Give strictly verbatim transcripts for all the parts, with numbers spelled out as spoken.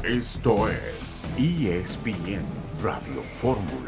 Esto es E S P N Radio Fórmula.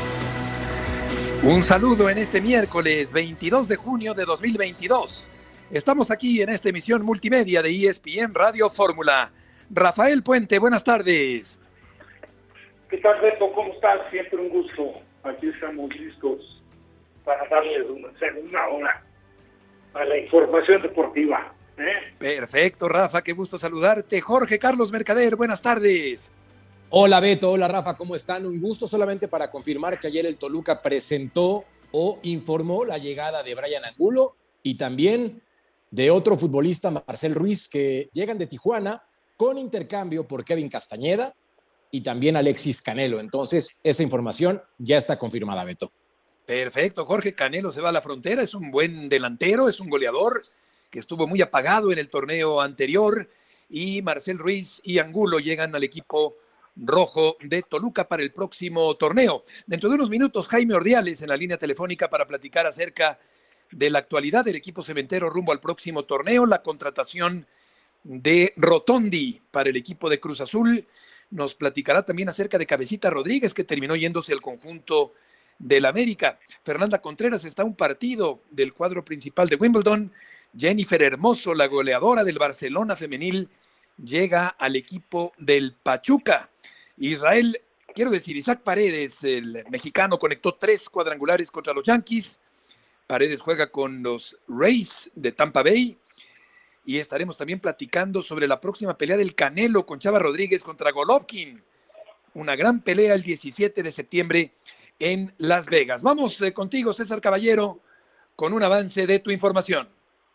Un saludo en este miércoles veintidós de junio de dos mil veintidós. Estamos aquí en esta emisión multimedia de E S P N Radio Fórmula. Rafael Puente, buenas tardes. ¿Qué tal, Beto? ¿Cómo estás? Siempre un gusto. Aquí estamos listos para darles una segunda hora a la información deportiva. ¿eh? Perfecto, Rafa, qué gusto saludarte. Jorge Carlos Mercader, buenas tardes. Hola Beto, hola Rafa, ¿cómo están? Un gusto solamente para confirmar que ayer el Toluca presentó o informó la llegada de Brian Angulo y también de otro futbolista, Marcel Ruiz, que llegan de Tijuana con intercambio por Kevin Castañeda y también Alexis Canelo. Entonces, esa información ya está confirmada, Beto. Perfecto, Jorge Canelo se va a la frontera, es un buen delantero, es un goleador que estuvo muy apagado en el torneo anterior, y Marcel Ruiz y Angulo llegan al equipo rojo de Toluca para el próximo torneo. Dentro de unos minutos, Jaime Ordiales en la línea telefónica para platicar acerca de la actualidad del equipo cementero rumbo al próximo torneo, la contratación de Rotondi para el equipo de Cruz Azul. Nos platicará también acerca de Cabecita Rodríguez, que terminó yéndose al conjunto del América. Fernanda Contreras está a un partido del cuadro principal de Wimbledon. Jennifer Hermoso, la goleadora del Barcelona femenil, llega al equipo del Pachuca. Israel, quiero decir, Isaac Paredes, el mexicano, conectó tres cuadrangulares contra los Yankees. Paredes juega con los Rays de Tampa Bay. Y estaremos también platicando sobre la próxima pelea del Canelo con Chava Rodríguez contra Golovkin. Una gran pelea el diecisiete de septiembre en Las Vegas. Vamos eh, contigo, César Caballero, con un avance de tu información.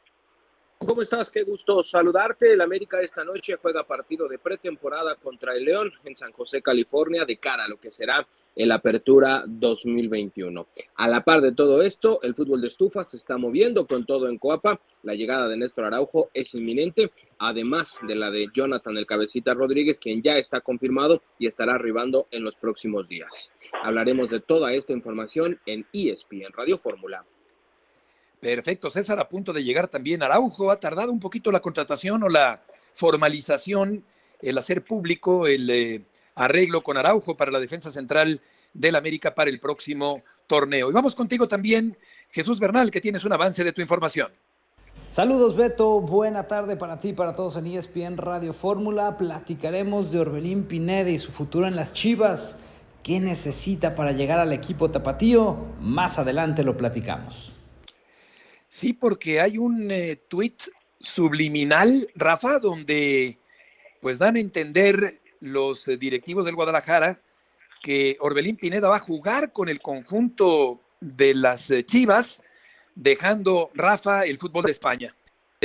¿Cómo estás? Qué gusto saludarte. El América esta noche juega partido de pretemporada contra el León en San José, California, de cara a lo que será el Apertura dos mil veintiuno. A la par de todo esto, el fútbol de estufa se está moviendo con todo en Coapa. La llegada de Néstor Araujo es inminente, además de la de Jonathan el Cabecita Rodríguez, quien ya está confirmado y estará arribando en los próximos días. Hablaremos de toda esta información en E S P N Radio Fórmula. Perfecto, César, a punto de llegar también Araujo. Ha tardado un poquito la contratación o la formalización, el hacer público el eh, arreglo con Araujo para la defensa central del América para el próximo torneo. Y vamos contigo también, Jesús Bernal, que tienes un avance de tu información. Saludos, Beto, buena tarde para ti y para todos en E S P N Radio Fórmula. Platicaremos de Orbelín Pineda y su futuro en las Chivas. ¿Qué necesita para llegar al equipo tapatío? Más adelante lo platicamos. Sí, porque hay un eh, tuit subliminal, Rafa, donde pues dan a entender los eh, directivos del Guadalajara que Orbelín Pineda va a jugar con el conjunto de las eh, Chivas, dejando, Rafa, el fútbol de España.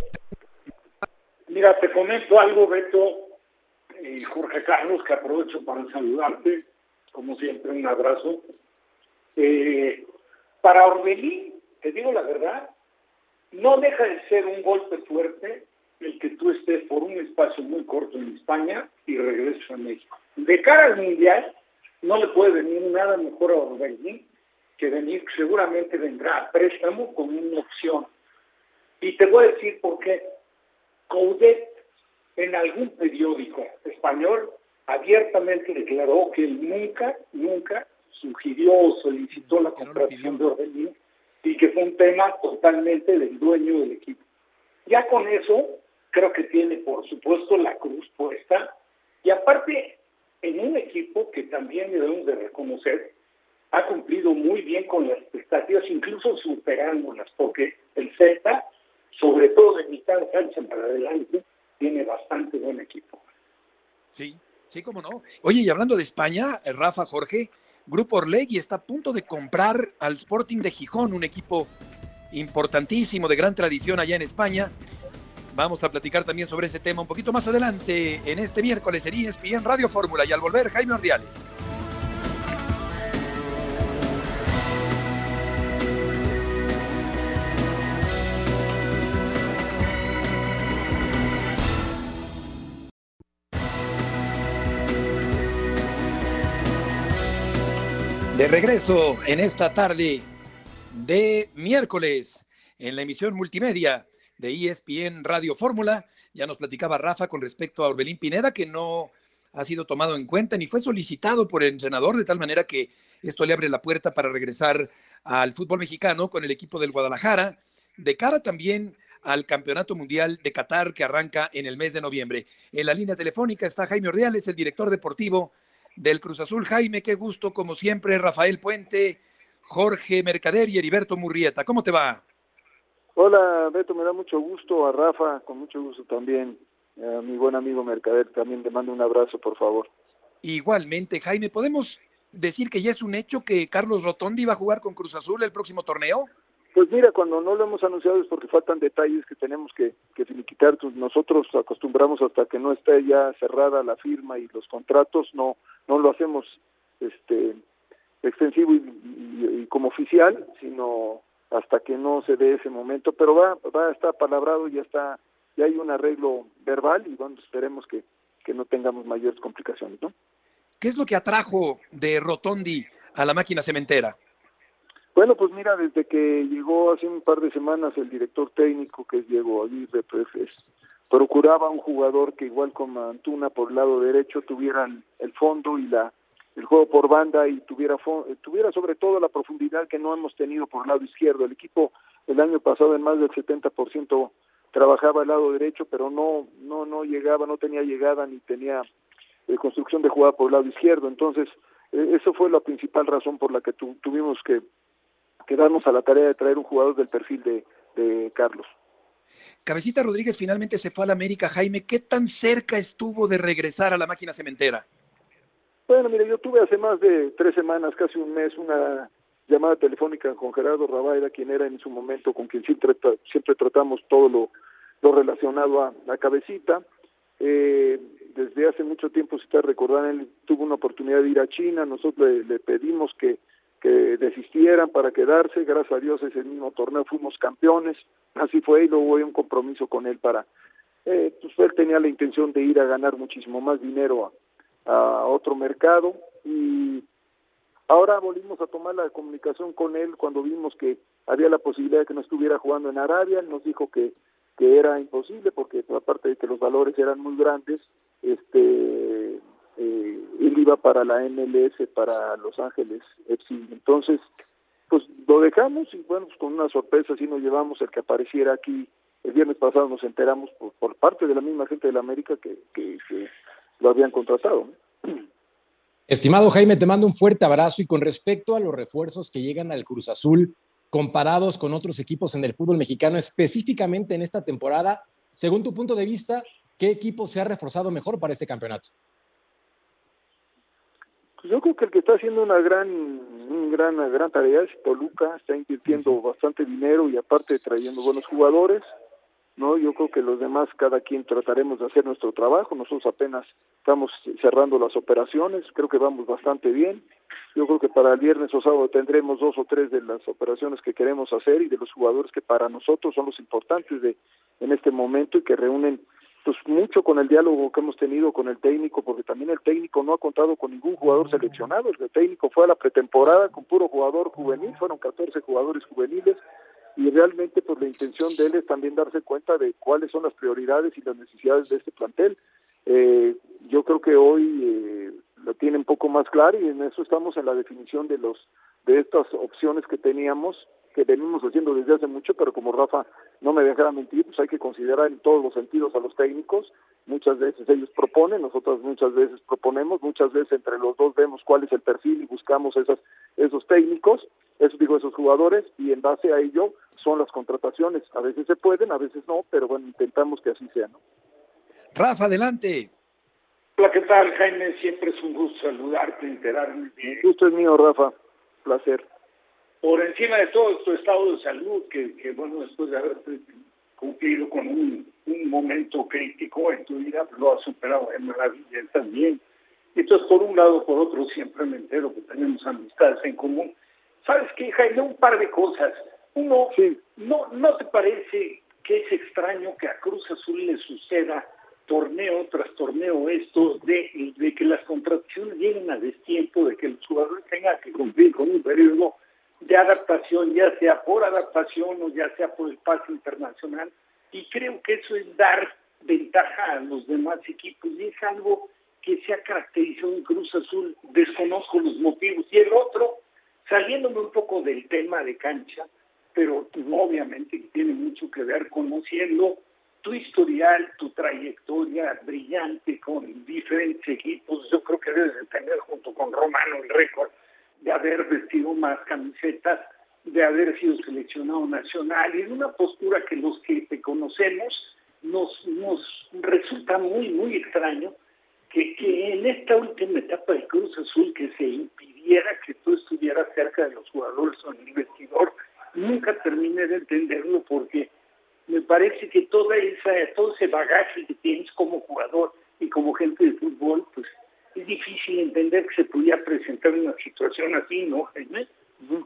Mira, te comento algo, Beto y Jorge Carlos, que aprovecho para saludarte. Como siempre, un abrazo. Eh, para Orbelín, te digo la verdad, no deja de ser un golpe fuerte el que tú estés por un espacio muy corto en España y regreses a México. De cara al Mundial, no le puede venir nada mejor a Orbelín que venir, seguramente vendrá a préstamo con una opción. Y te voy a decir por qué. Coudet, en algún periódico español, abiertamente declaró que él nunca, nunca sugirió o solicitó la contratación de Orbelín, y que fue un tema totalmente del dueño del equipo. Ya con eso, creo que tiene, por supuesto, la cruz puesta, y aparte, en un equipo que también debemos de reconocer, ha cumplido muy bien con las expectativas, incluso superándolas, porque el Celta, sobre todo de mitad de cancha para adelante, tiene bastante buen equipo. Sí, sí, cómo no. Oye, y hablando de España, Rafa, Jorge, Grupo Orlegui está a punto de comprar al Sporting de Gijón, un equipo importantísimo, de gran tradición allá en España. Vamos a platicar también sobre ese tema un poquito más adelante en este miércoles en E S P N Radio Fórmula. Y al volver, Jaime Ordiales. De regreso en esta tarde de miércoles en la emisión multimedia de E S P N Radio Fórmula. Ya nos platicaba Rafa con respecto a Orbelín Pineda, que no ha sido tomado en cuenta ni fue solicitado por el entrenador, de tal manera que esto le abre la puerta para regresar al fútbol mexicano con el equipo del Guadalajara, de cara también al Campeonato Mundial de Qatar que arranca en el mes de noviembre. En la línea telefónica está Jaime Ordiales, el director deportivo del Cruz Azul. Jaime, qué gusto, como siempre, Rafael Puente, Jorge Mercader y Heriberto Murrieta. ¿Cómo te va? Hola, Beto, me da mucho gusto. A Rafa, con mucho gusto también. A mi buen amigo Mercader, también le mando un abrazo, por favor. Igualmente, Jaime, ¿podemos decir que ya es un hecho que Carlos Rotondi va a jugar con Cruz Azul el próximo torneo? Pues mira, cuando no lo hemos anunciado es porque faltan detalles que tenemos que, que finiquitar. Nosotros acostumbramos hasta que no esté ya cerrada la firma y los contratos, no no lo hacemos este extensivo y, y, y como oficial, sino hasta que no se dé ese momento. Pero va va a estar palabrado, ya está, ya hay un arreglo verbal y bueno, esperemos que, que no tengamos mayores complicaciones, ¿no? ¿Qué es lo que atrajo de Rotondi a la máquina cementera? Bueno, pues mira, desde que llegó hace un par de semanas el director técnico, que es Diego Aguirre, pues, procuraba un jugador que igual como Antuna por el lado derecho tuviera el fondo y la el juego por banda y tuviera tuviera sobre todo la profundidad que no hemos tenido por el lado izquierdo. El equipo el año pasado en más del setenta por ciento trabajaba el lado derecho, pero no no no llegaba, no tenía llegada ni tenía eh, construcción de jugada por el lado izquierdo. Entonces, eh, eso fue la principal razón por la que tu, tuvimos que quedarnos a la tarea de traer un jugador del perfil de, de Carlos. Cabecita Rodríguez finalmente se fue a la América. Jaime, ¿qué tan cerca estuvo de regresar a la máquina cementera? Bueno, mire, yo tuve hace más de tres semanas, casi un mes, una llamada telefónica con Gerardo Rabaida, quien era en su momento con quien siempre, siempre tratamos todo lo, lo relacionado a la Cabecita. Eh, desde hace mucho tiempo, si te recordarán, él tuvo una oportunidad de ir a China, nosotros le, le pedimos que que desistieran para quedarse. Gracias a Dios ese mismo torneo fuimos campeones, así fue, y luego hubo un compromiso con él para, eh, pues él tenía la intención de ir a ganar muchísimo más dinero a, a otro mercado, y ahora volvimos a tomar la comunicación con él cuando vimos que había la posibilidad de que no estuviera jugando en Arabia. Él nos dijo que, que era imposible porque aparte de que los valores eran muy grandes, este Eh, él iba para la M L S, para Los Ángeles F C. Entonces, pues lo dejamos y bueno, pues con una sorpresa sí nos llevamos el que apareciera aquí. El viernes pasado nos enteramos por, por parte de la misma gente de la América que, que, que lo habían contratado, ¿no? Estimado Jaime, te mando un fuerte abrazo, y con respecto a los refuerzos que llegan al Cruz Azul comparados con otros equipos en el fútbol mexicano, específicamente en esta temporada, según tu punto de vista, ¿qué equipo se ha reforzado mejor para este campeonato? Pues yo creo que el que está haciendo una gran, una gran, una gran tarea es Toluca. Está invirtiendo uh-huh. bastante dinero y aparte trayendo buenos jugadores, ¿no? Yo creo que los demás, cada quien trataremos de hacer nuestro trabajo. Nosotros apenas estamos cerrando las operaciones, creo que vamos bastante bien. Yo creo que para el viernes o sábado tendremos dos o tres de las operaciones que queremos hacer y de los jugadores que para nosotros son los importantes de en este momento y que reúnen pues mucho con el diálogo que hemos tenido con el técnico, porque también el técnico no ha contado con ningún jugador seleccionado. El técnico fue a la pretemporada con puro jugador juvenil, fueron catorce jugadores juveniles, y realmente pues la intención de él es también darse cuenta de cuáles son las prioridades y las necesidades de este plantel. Eh, yo creo que hoy eh, lo tiene un poco más claro, y en eso estamos en la definición de los de estas opciones que teníamos, que venimos haciendo desde hace mucho, pero como Rafa no me dejara mentir, pues hay que considerar en todos los sentidos a los técnicos. Muchas veces ellos proponen, nosotros muchas veces proponemos, muchas veces entre los dos vemos cuál es el perfil y buscamos esas, esos técnicos, eso digo, esos jugadores, y en base a ello son las contrataciones. A veces se pueden, a veces no, pero bueno, intentamos que así sea, ¿no? Rafa, adelante. Hola, ¿qué tal, Jaime? Siempre es un gusto saludarte, enterarme bien. El gusto es mío, Rafa. Placer. Por encima de todo tu estado de salud, que, que bueno, después de haber cumplido con un, un momento crítico en tu vida, lo has superado de maravilla, estás bien. Entonces, por un lado, por otro, siempre me entero que tenemos amistades en común. ¿Sabes qué, Jaime? Un par de cosas. Uno, sí. ¿no, ¿no te parece que es extraño que a Cruz Azul le suceda torneo tras torneo esto de, de que las contrataciones lleguen a destiempo, de que el jugador tenga que cumplir con un periodo de adaptación, ya sea por adaptación o ya sea por el pase internacional? Y creo que eso es dar ventaja a los demás equipos, y es algo que se ha caracterizado en Cruz Azul, desconozco los motivos. Y el otro, saliéndome un poco del tema de cancha, pero obviamente tiene mucho que ver conociendo tu historial, tu trayectoria brillante con diferentes equipos. Yo creo que debes de tener junto con Romano el récord de haber vestido más camisetas, de haber sido seleccionado nacional, y en una postura que los que te conocemos nos, nos resulta muy, muy extraño que, que en esta última etapa de Cruz Azul que se impidiera que tú estuvieras cerca de los jugadores o en el vestidor. Nunca terminé de entenderlo, porque me parece que toda esa, todo ese bagaje que tienes como jugador y como gente de fútbol, pues es difícil entender que se pudiera presentar una situación así, ¿no, Jaime? Uh-huh.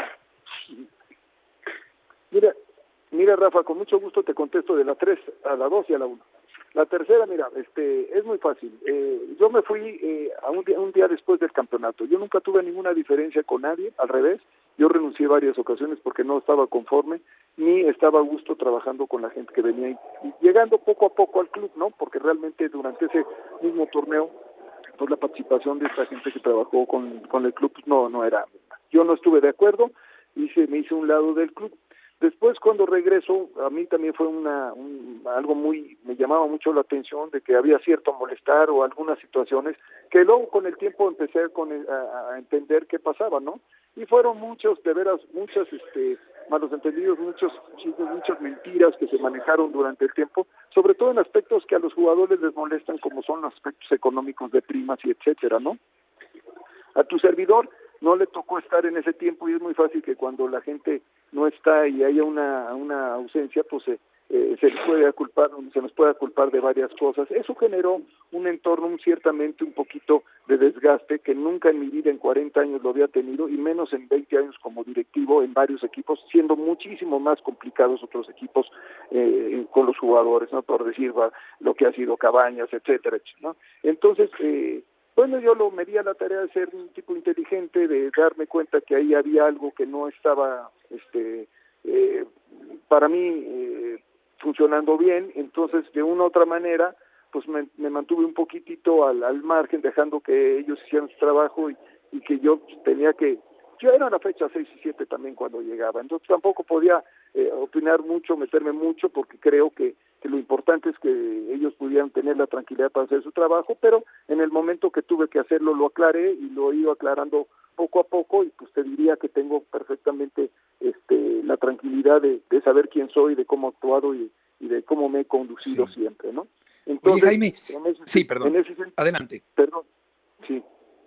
Mira, mira Rafa, con mucho gusto te contesto de la tres a la dos y a la uno. La tercera, mira, este, es muy fácil. Eh, yo me fui eh, a un día, un día después del campeonato. Yo nunca tuve ninguna diferencia con nadie, al revés. Yo renuncié varias ocasiones porque no estaba conforme, ni estaba a gusto trabajando con la gente que venía y, y llegando poco a poco al club, ¿no? Porque realmente durante ese mismo torneo, pues la participación de esta gente que trabajó con, con el club, pues no, no era. Yo no estuve de acuerdo y se me hice un lado del club. Después, cuando regreso, a mí también fue una un, algo muy, me llamaba mucho la atención de que había cierto molestar o algunas situaciones que luego con el tiempo empecé con, a, a entender qué pasaba, ¿no? Y fueron muchos, de veras, muchos este, malos entendidos, muchos chismes, muchas mentiras que se manejaron durante el tiempo, sobre todo en aspectos que a los jugadores les molestan, como son aspectos económicos de primas y etcétera, ¿no? A tu servidor no le tocó estar en ese tiempo, y es muy fácil que cuando la gente no está y haya una una ausencia, pues eh, eh, se les puede culpar, se nos puede culpar de varias cosas. Eso generó un entorno un, ciertamente un poquito de desgaste que nunca en mi vida en cuarenta años lo había tenido, y menos en veinte años como directivo en varios equipos, siendo muchísimo más complicados otros equipos eh, con los jugadores, ¿no? Por decir va, lo que ha sido Cabañas, etcétera, ¿no? Entonces, eh, bueno, yo lo me di a la tarea de ser un tipo inteligente, de darme cuenta que ahí había algo que no estaba, este, eh, para mí eh, funcionando bien. Entonces, de una u otra manera, pues me, me mantuve un poquitito al, al margen, dejando que ellos hicieran su trabajo y, y que yo tenía que, yo era la fecha seis y siete también cuando llegaba, entonces tampoco podía eh, opinar mucho, meterme mucho, porque creo que, que lo importante es que ellos pudieran tener la tranquilidad para hacer su trabajo, pero en el momento que tuve que hacerlo lo aclaré y lo he ido aclarando poco a poco, y pues te diría que tengo perfectamente este la tranquilidad de, de saber quién soy, de cómo he actuado y, y de cómo me he conducido sí. siempre, ¿no? Entonces, oye, Jaime, ese, sí, perdón, en ese sentido, adelante. Perdón, sí.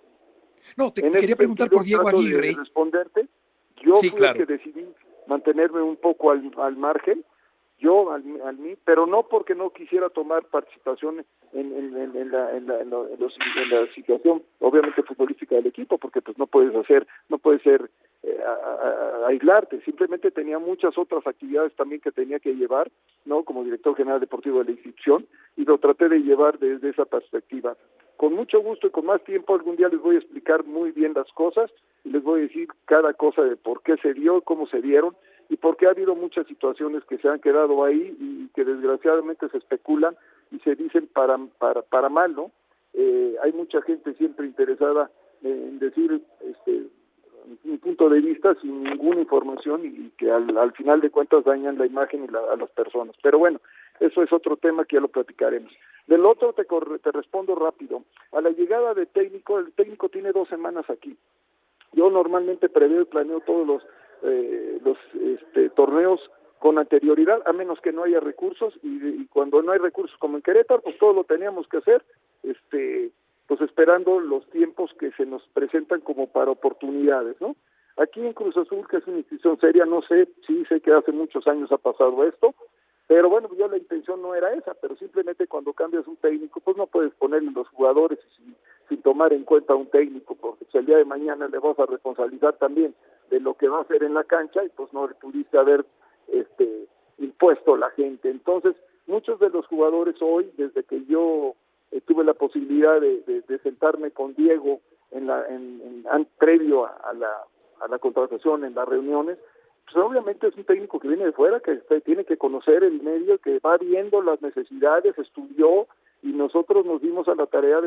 No, te, te quería preguntar por Diego Aguirre. De responderte, yo sí, fui claro. el que decidí mantenerme un poco al, al margen, yo al, al mí, pero no porque no quisiera tomar participación en, en, en, en, la, en, la, en, la, en, los, en la situación, obviamente futbolística del equipo, porque pues no puedes hacer, no puedes ser eh, a, a, a aislarte. Simplemente tenía muchas otras actividades también que tenía que llevar, no, como director general deportivo de la institución, y lo traté de llevar desde esa perspectiva. Con mucho gusto y con más tiempo algún día les voy a explicar muy bien las cosas y les voy a decir cada cosa de por qué se dio, cómo se dieron y por qué ha habido muchas situaciones que se han quedado ahí y que desgraciadamente se especulan y se dicen para para para mal, ¿no? Eh, hay mucha gente siempre interesada en decir este un punto de vista sin ninguna información y que al, al final de cuentas dañan la imagen y la, a las personas. Pero bueno, eso es otro tema que ya lo platicaremos. Del otro te, corre, te respondo rápido. A la llegada de técnico, el técnico tiene dos semanas aquí. Yo normalmente preveo y planeo todos los, eh, los este, torneos con anterioridad, a menos que no haya recursos, y, y cuando no hay recursos como en Querétaro, pues todo lo teníamos que hacer, este, pues esperando los tiempos que se nos presentan como para oportunidades, ¿no? Aquí en Cruz Azul, que es una institución seria, no sé, sí sé que hace muchos años ha pasado esto, pero bueno, yo la intención no era esa, pero simplemente cuando cambias un técnico, pues no puedes ponerle los jugadores sin, sin tomar en cuenta a un técnico, porque si el día de mañana le vas a responsabilizar también de lo que va a hacer en la cancha, y pues no le pudiste haber este impuesto a la gente. Entonces, muchos de los jugadores hoy, desde que yo eh, tuve la posibilidad de, de, de sentarme con Diego en la en, en previo a, a la a la contratación, en las reuniones, pues obviamente es un técnico que viene de fuera, que este, tiene que conocer el medio, que va viendo las necesidades, estudió, y nosotros nos dimos a la tarea de,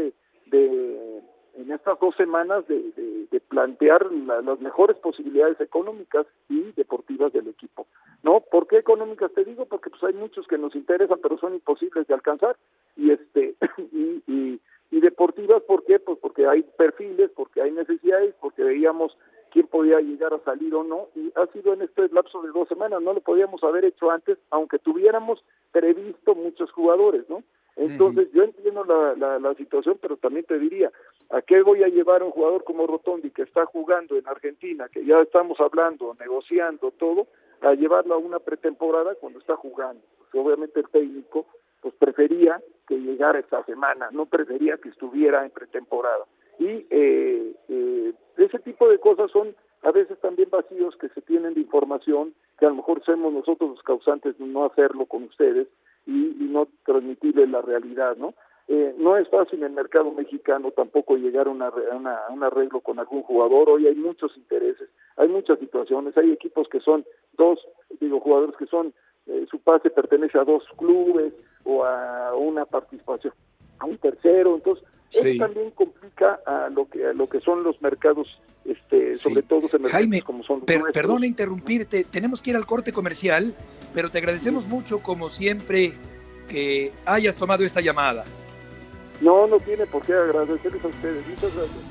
de en estas dos semanas de, de, de plantear la, las mejores posibilidades económicas y deportivas del equipo. ¿No? ¿Por qué económicas? Te digo porque pues hay muchos que nos interesan, pero son imposibles de alcanzar, y este y, y, y deportivas, ¿por qué? Pues porque hay perfiles, porque hay necesidades, porque veíamos quién podía llegar a salir o no, y ha sido en este lapso de dos semanas, no lo podíamos haber hecho antes, aunque tuviéramos previsto muchos jugadores, ¿no? Entonces, uh-huh. yo entiendo la, la, la situación, pero también te diría, ¿a qué voy a llevar a un jugador como Rotondi, que está jugando en Argentina, que ya estamos hablando, negociando todo, a llevarlo a una pretemporada cuando está jugando? Pues obviamente el técnico pues prefería que llegara esta semana, no prefería que estuviera en pretemporada. Y eh, eh, ese tipo de cosas son a veces también vacíos que se tienen de información, que a lo mejor somos nosotros los causantes de no hacerlo con ustedes y, y no transmitirles la realidad, ¿no? Eh, no es fácil en el mercado mexicano tampoco llegar a, una, a, una, a un arreglo con algún jugador. Hoy hay muchos intereses, hay muchas situaciones, hay equipos que son dos, digo, jugadores que son, eh, su pase pertenece a dos clubes o a una participación a un tercero, entonces sí. Eso también complica a lo que a lo que son los mercados, este, sí. sobre todo en Jaime, como son los per, perdona interrumpirte, tenemos que ir al corte comercial, pero te agradecemos sí. mucho, como siempre, que hayas tomado esta llamada. No, no tiene por qué agradecerles a ustedes. Muchas gracias.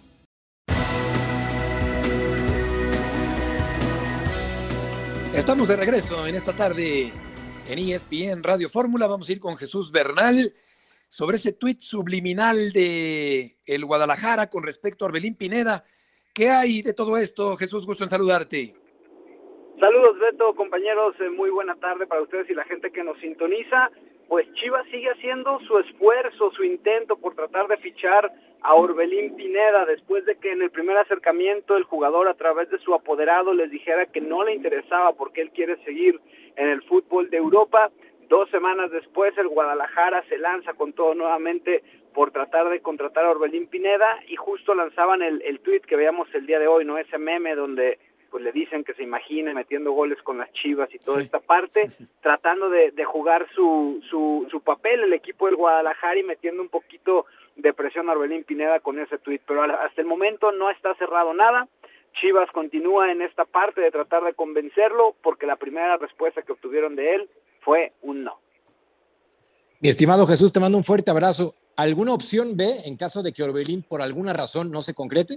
Estamos de regreso en esta tarde en E S P N Radio Fórmula. Vamos a ir con Jesús Bernal sobre ese tuit subliminal de el Guadalajara con respecto a Orbelín Pineda. ¿Qué hay de todo esto? Jesús, gusto en saludarte. Saludos, Beto, compañeros, eh, muy buena tarde para ustedes y la gente que nos sintoniza. Pues Chivas sigue haciendo su esfuerzo, su intento por tratar de fichar a Orbelín Pineda, después de que en el primer acercamiento el jugador a través de su apoderado les dijera que no le interesaba porque él quiere seguir en el fútbol de Europa. Dos semanas después el Guadalajara se lanza con todo nuevamente por tratar de contratar a Orbelín Pineda y justo lanzaban el, el tuit que veíamos el día de hoy, ¿no? Ese meme donde pues le dicen que se imagine metiendo goles con las Chivas y toda sí. esta parte, tratando de, de jugar su, su, su papel el equipo del Guadalajara y metiendo un poquito de presión a Orbelín Pineda con ese tuit, pero hasta el momento no está cerrado nada. Chivas continúa en esta parte de tratar de convencerlo porque la primera respuesta que obtuvieron de él fue un no. Mi estimado Jesús, te mando un fuerte abrazo. ¿Alguna opción B en caso de que Orbelín por alguna razón no se concrete?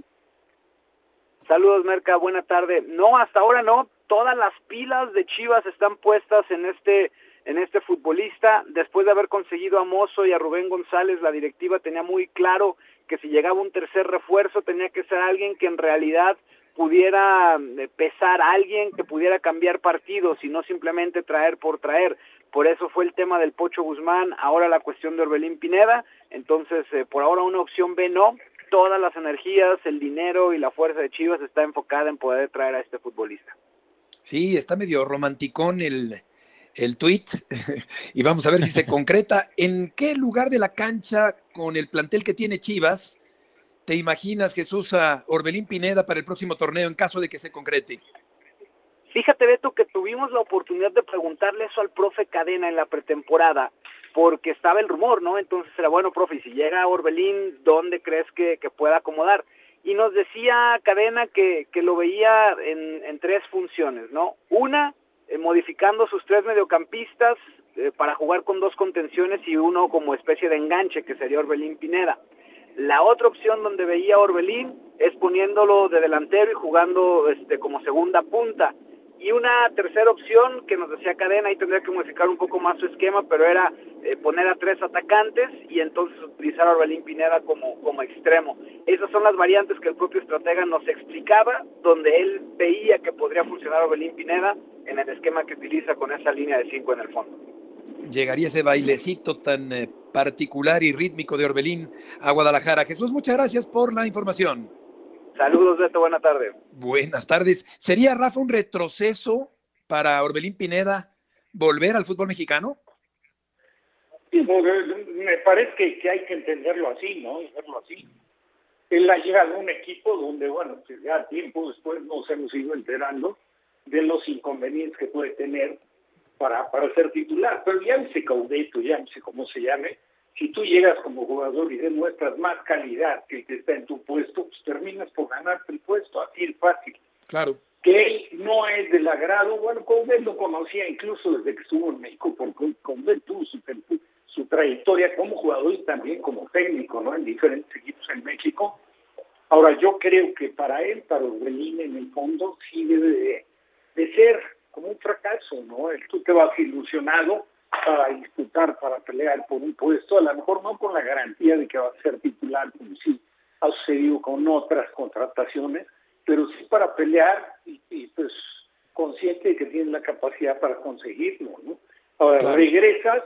Saludos, Merca, buena tarde. No, hasta ahora no. Todas las pilas de Chivas están puestas en este en este futbolista. Después de haber conseguido a Mozo y a Rubén González, la directiva tenía muy claro que si llegaba un tercer refuerzo tenía que ser alguien que en realidad pudiera pesar, a alguien que pudiera cambiar partidos y no simplemente traer por traer. Por eso fue el tema del Pocho Guzmán, ahora la cuestión de Orbelín Pineda. Entonces, eh, por ahora una opción B no. Todas las energías, el dinero y la fuerza de Chivas está enfocada en poder traer a este futbolista. Sí, está medio romanticón el, el tuit y vamos a ver si se concreta. ¿En qué lugar de la cancha con el plantel que tiene Chivas te imaginas, Jesús, a Orbelín Pineda para el próximo torneo en caso de que se concrete? Fíjate, Beto, que tuvimos la oportunidad de preguntarle eso al profe Cadena en la pretemporada, porque estaba el rumor, ¿no? Entonces era, bueno, profe, si llega Orbelín, ¿dónde crees que, que pueda acomodar? Y nos decía Cadena que, que lo veía en, en tres funciones, ¿no? Una, eh, modificando sus tres mediocampistas eh, para jugar con dos contenciones y uno como especie de enganche, que sería Orbelín Pineda. La otra opción donde veía a Orbelín es poniéndolo de delantero y jugando este, como segunda punta. Y una tercera opción que nos decía Cadena, ahí tendría que modificar un poco más su esquema, pero era eh, poner a tres atacantes y entonces utilizar a Orbelín Pineda como, como extremo. Esas son las variantes que el propio estratega nos explicaba, donde él veía que podría funcionar Orbelín Pineda en el esquema que utiliza con esa línea de cinco en el fondo. Llegaría ese bailecito tan eh, particular y rítmico de Orbelín a Guadalajara. Jesús, muchas gracias por la información. Saludos, Beto, buena tarde. Buenas tardes. ¿Sería, Rafa, un retroceso para Orbelín Pineda volver al fútbol mexicano? Sí, me parece que, que hay que entenderlo así, ¿no? Verlo así. Él ha llegado a un equipo donde, bueno, pues ya tiempo después nos hemos ido enterando de los inconvenientes que puede tener para, para ser titular. Pero llámese Caudeto, llámese como se llame, si tú llegas como jugador y demuestras más calidad que el que está en tu puesto, pues terminas por ganarte el puesto, así es fácil. Claro. Que él no es del agrado, bueno, Coudet lo conocía incluso desde que estuvo en México, porque Coudet tuvo su, su trayectoria como jugador y también como técnico, ¿no? En diferentes equipos en México. Ahora, yo creo que para él, para Orbelín, en el fondo, sí debe de, de ser como un fracaso, ¿no? Tú te vas ilusionado para disputar, para pelear por un puesto, a lo mejor no con la garantía de que va a ser titular, como sí ha sucedido con otras contrataciones, pero sí para pelear y, y pues consciente de que tienes la capacidad para conseguirlo, ¿no? Ahora, claro, regresas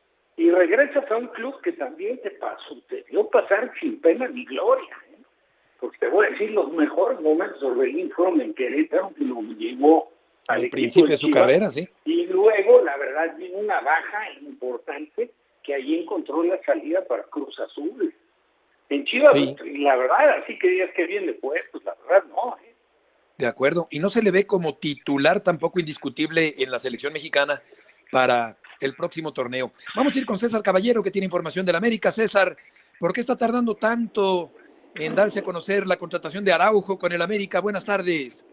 y regresas a un club que también te pasó, te dio pasar sin pena ni gloria, ¿eh? Porque te voy a decir, los mejores momentos de Orbelín fueron en Querétaro, que lo llevó al al principio de su Chivas, carrera, sí. Y luego, la verdad, vino una baja importante que ahí encontró la salida para Cruz Azul. En Chivas, sí, la verdad, así que digas que bien le fue, pues la verdad no. ¿eh? De acuerdo, y no se le ve como titular tampoco indiscutible en la selección mexicana para el próximo torneo. Vamos a ir con César Caballero, que tiene información del América. César, ¿por qué está tardando tanto en darse a conocer la contratación de Araujo con el América? Buenas tardes.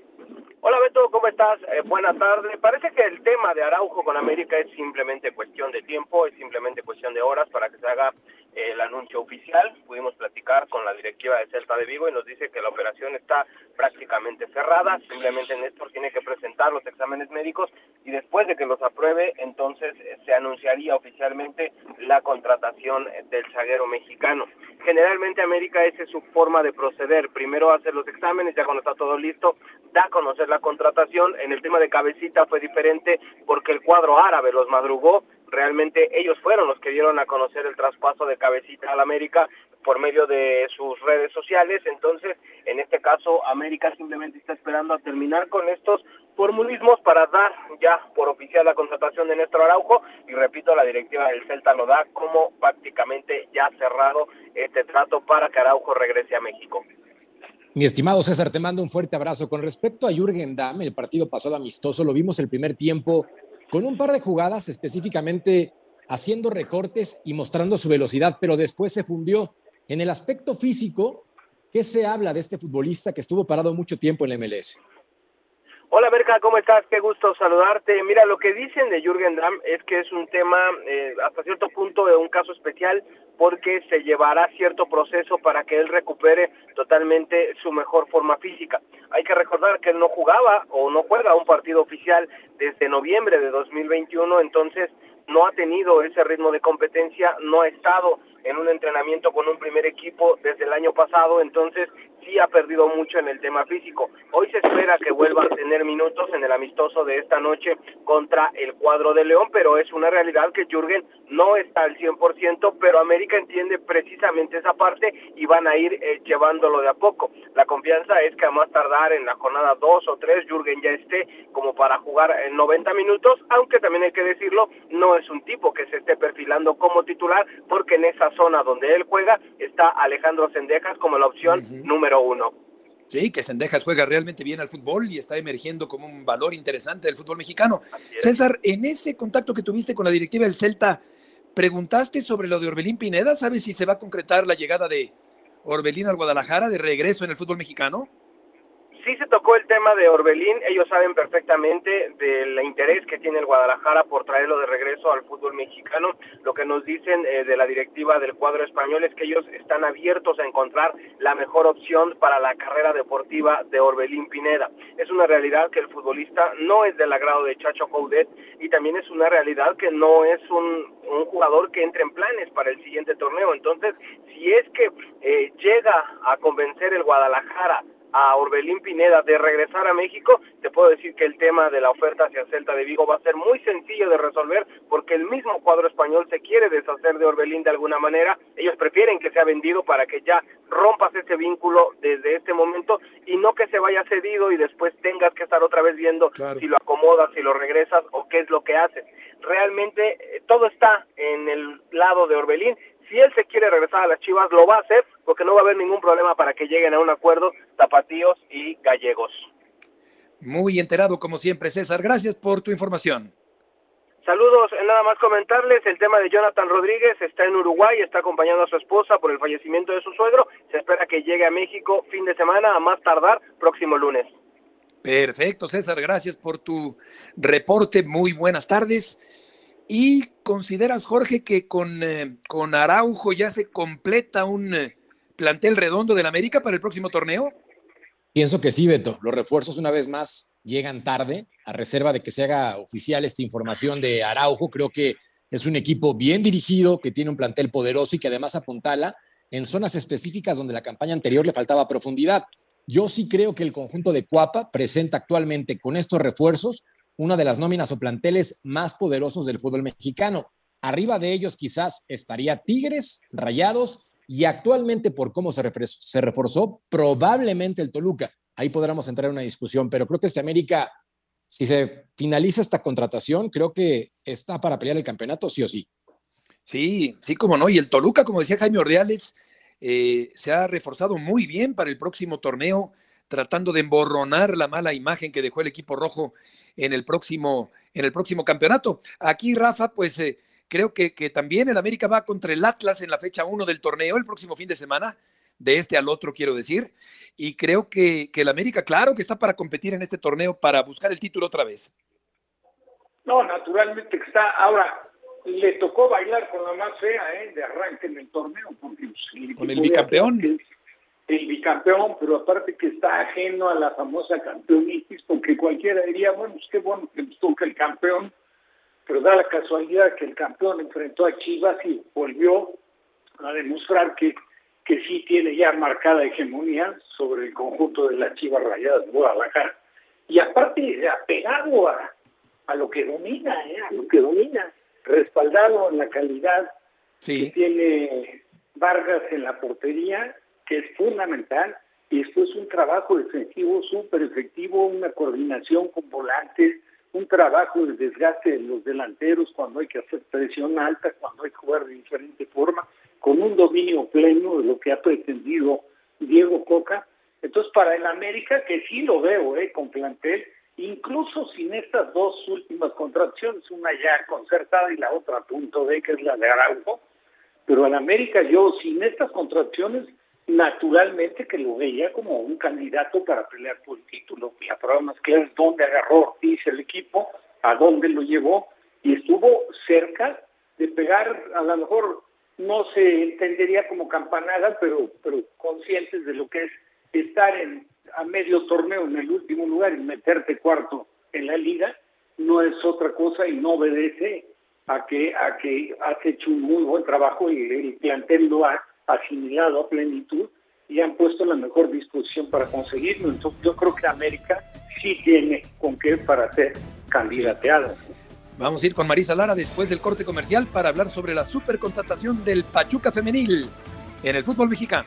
Hola Beto, ¿cómo estás? Eh, buenas tardes. Parece que el tema de Araujo con América es simplemente cuestión de tiempo, es simplemente cuestión de horas para que se haga eh, el anuncio oficial. Pudimos platicar con la directiva de Celta de Vigo y nos dice que la operación está prácticamente cerrada. Simplemente Néstor tiene que presentar los exámenes médicos y después de que los apruebe, entonces eh, se anunciaría oficialmente la contratación del zaguero mexicano. Generalmente América esa es su forma de proceder. Primero hace los exámenes, ya cuando está todo listo, da a conocer la contratación. En el tema de Cabecita fue diferente porque el cuadro árabe los madrugó. Realmente ellos fueron los que dieron a conocer el traspaso de Cabecita al América por medio de sus redes sociales. Entonces, en este caso, América simplemente está esperando a terminar con estos formulismos para dar ya por oficial la contratación de Néstor Araujo. Y repito, la directiva del Celta lo da como prácticamente ya cerrado este trato para que Araujo regrese a México. Mi estimado César, te mando un fuerte abrazo. Con respecto a Jürgen Damm, el partido pasado amistoso, lo vimos el primer tiempo con un par de jugadas, específicamente haciendo recortes y mostrando su velocidad, pero después se fundió. En el aspecto físico, ¿qué se habla de este futbolista que estuvo parado mucho tiempo en la M L S? Hola Berka, ¿cómo estás? Qué gusto saludarte. Mira, lo que dicen de Jürgen Damm es que es un tema eh, hasta cierto punto de un caso especial porque se llevará cierto proceso para que él recupere totalmente su mejor forma física. Hay que recordar que él no jugaba o no juega un partido oficial desde noviembre de dos mil veintiuno, entonces no ha tenido ese ritmo de competencia, no ha estado en un entrenamiento con un primer equipo desde el año pasado, entonces sí ha perdido mucho en el tema físico. Hoy se espera que vuelva a tener minutos en el amistoso de esta noche contra el cuadro de León, pero es una realidad que Jürgen no está al cien por ciento, pero América entiende precisamente esa parte y van a ir eh, llevándolo de a poco. La confianza es que a más tardar en la jornada dos o tres, Jürgen ya esté como para jugar en noventa minutos, aunque también hay que decirlo, no es un tipo que se esté perfilando como titular, porque en esa zona donde él juega está Alejandro Zendejas como la opción uh-huh. número uno. Sí, que Zendejas juega realmente bien al fútbol y está emergiendo como un valor interesante del fútbol mexicano. César, en ese contacto que tuviste con la directiva del Celta, ¿preguntaste sobre lo de Orbelín Pineda? ¿Sabes si se va a concretar la llegada de Orbelín al Guadalajara de regreso en el fútbol mexicano? Sí se tocó el tema de Orbelín, ellos saben perfectamente del interés que tiene el Guadalajara por traerlo de regreso al fútbol mexicano. Lo que nos dicen eh, de la directiva del cuadro español es que ellos están abiertos a encontrar la mejor opción para la carrera deportiva de Orbelín Pineda. Es una realidad que el futbolista no es del agrado de Chacho Coudet y también es una realidad que no es un, un jugador que entre en planes para el siguiente torneo. Entonces, si es que eh, llega a convencer el Guadalajara a Orbelín Pineda de regresar a México, te puedo decir que el tema de la oferta hacia Celta de Vigo va a ser muy sencillo de resolver porque el mismo cuadro español se quiere deshacer de Orbelín de alguna manera. Ellos prefieren que sea vendido para que ya rompas ese vínculo desde este momento y no que se vaya cedido y después tengas que estar otra vez viendo claro. si lo acomodas, si lo regresas o qué es lo que haces. Realmente eh, todo está en el lado de Orbelín. Si él se quiere regresar a las Chivas, lo va a hacer porque no va a haber ningún problema para que lleguen a un acuerdo tapatíos y gallegos. Muy enterado como siempre, César. Gracias por tu información. Saludos, eh, nada más comentarles, el tema de Jonathan Rodríguez está en Uruguay, está acompañando a su esposa por el fallecimiento de su suegro, se espera que llegue a México fin de semana, a más tardar próximo lunes. Perfecto, César, gracias por tu reporte, muy buenas tardes. ¿Y consideras, Jorge, que con, eh, con Araujo ya se completa un eh, plantel redondo del América para el próximo torneo? Pienso que sí, Beto. Los refuerzos una vez más llegan tarde, a reserva de que se haga oficial esta información de Araujo. Creo que es un equipo bien dirigido, que tiene un plantel poderoso y que además apuntala en zonas específicas donde la campaña anterior le faltaba profundidad. Yo sí creo que el conjunto de Cuapa presenta actualmente con estos refuerzos una de las nóminas o planteles más poderosos del fútbol mexicano. Arriba de ellos quizás estaría Tigres, Rayados y actualmente por cómo se, refre- se reforzó probablemente el Toluca. Ahí podremos entrar en una discusión, pero creo que este América, si se finaliza esta contratación, creo que está para pelear el campeonato sí o sí. Sí, sí, como no. Y el Toluca, como decía Jaime Ordiales, eh, se ha reforzado muy bien para el próximo torneo, tratando de emborronar la mala imagen que dejó el equipo rojo en el próximo, en el próximo campeonato. Aquí, Rafa, pues eh, creo que, que también el América va contra el Atlas en la fecha uno del torneo, el próximo fin de semana, de este al otro, quiero decir. Y creo que, que el América, claro, que está para competir en este torneo, para buscar el título otra vez. No, naturalmente que está. Ahora, le tocó bailar con la más fea, ¿eh? De arranque en el torneo. Porque, pues, el con el bicampeón. El bicampeón, pero aparte que está ajeno a la famosa campeonitis, porque cualquiera diría, bueno, pues qué bueno que nos toca el campeón, pero da la casualidad que el campeón enfrentó a Chivas y volvió a demostrar que, que sí tiene ya marcada hegemonía sobre el conjunto de las Chivas Rayadas de Guadalajara. Y aparte, apegado a, a lo que domina, ¿eh? a lo que domina, respaldado en la calidad sí. que tiene Vargas en la portería, que es fundamental, y esto es un trabajo defensivo súper efectivo, una coordinación con volantes, un trabajo de desgaste de los delanteros cuando hay que hacer presión alta, cuando hay que jugar de diferente forma, con un dominio pleno de lo que ha pretendido Diego Coca. Entonces, para el América, que sí lo veo, eh, con plantel, incluso sin estas dos últimas contracciones, una ya concertada y la otra a punto de, que es la de Araujo, pero al América yo, sin estas contracciones, naturalmente que lo veía como un candidato para pelear por el título. La prueba más clara es dónde agarró Ortiz el equipo, a dónde lo llevó, y estuvo cerca de pegar, a lo mejor no se entendería como campanada, pero, pero conscientes de lo que es estar en, a medio torneo en el último lugar y meterte cuarto en la liga, no es otra cosa y no obedece a que, a que has hecho un muy buen trabajo y el plantel lo ha asimilado a plenitud y han puesto la mejor disposición para conseguirlo. Entonces yo creo que América sí tiene con qué para ser candidateada. Vamos a ir con Marisa Lara después del corte comercial para hablar sobre la supercontratación del Pachuca femenil en el fútbol mexicano.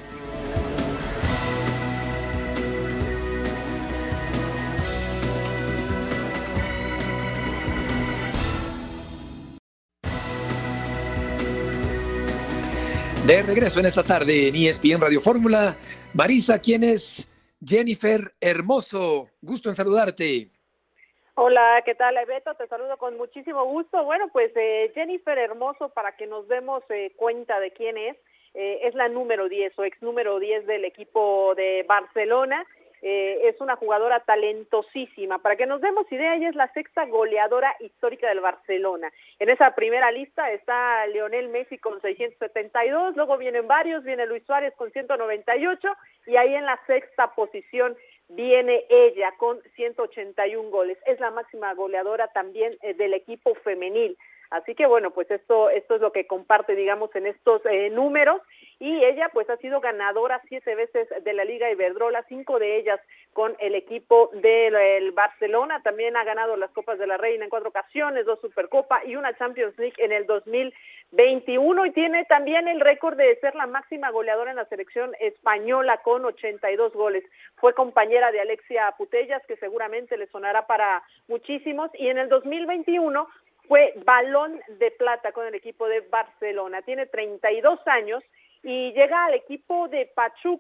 De regreso en esta tarde en E S P N Radio Fórmula. Marisa, ¿quién es Jennifer Hermoso? Gusto en saludarte. Hola, ¿qué tal, Beto? Te saludo con muchísimo gusto. Bueno, pues eh, Jennifer Hermoso, para que nos demos eh, cuenta de quién es, eh, es la número diez o ex número diez del equipo de Barcelona. Eh, es una jugadora talentosísima. Para que nos demos idea, ella es la sexta goleadora histórica del Barcelona. En esa primera lista está Lionel Messi con seiscientos setenta y dos, luego vienen varios, viene Luis Suárez con ciento noventa y ocho, y ahí en la sexta posición viene ella con ciento ochenta y un goles. Es la máxima goleadora también eh, del equipo femenil. Así que bueno, pues esto esto es lo que comparte, digamos, en estos eh, números. Y ella pues ha sido ganadora siete veces de la Liga Iberdrola, cinco de ellas con el equipo del Barcelona. También ha ganado las Copas de la Reina en cuatro ocasiones, dos Supercopa y una Champions League en el dos mil veintiuno, y tiene también el récord de ser la máxima goleadora en la selección española con ochenta y dos goles. Fue compañera de Alexia Putellas, que seguramente le sonará para muchísimos, y en el dos mil veintiuno fue Balón de Plata con el equipo de Barcelona. Tiene treinta y dos años y llega al equipo de Pachuca.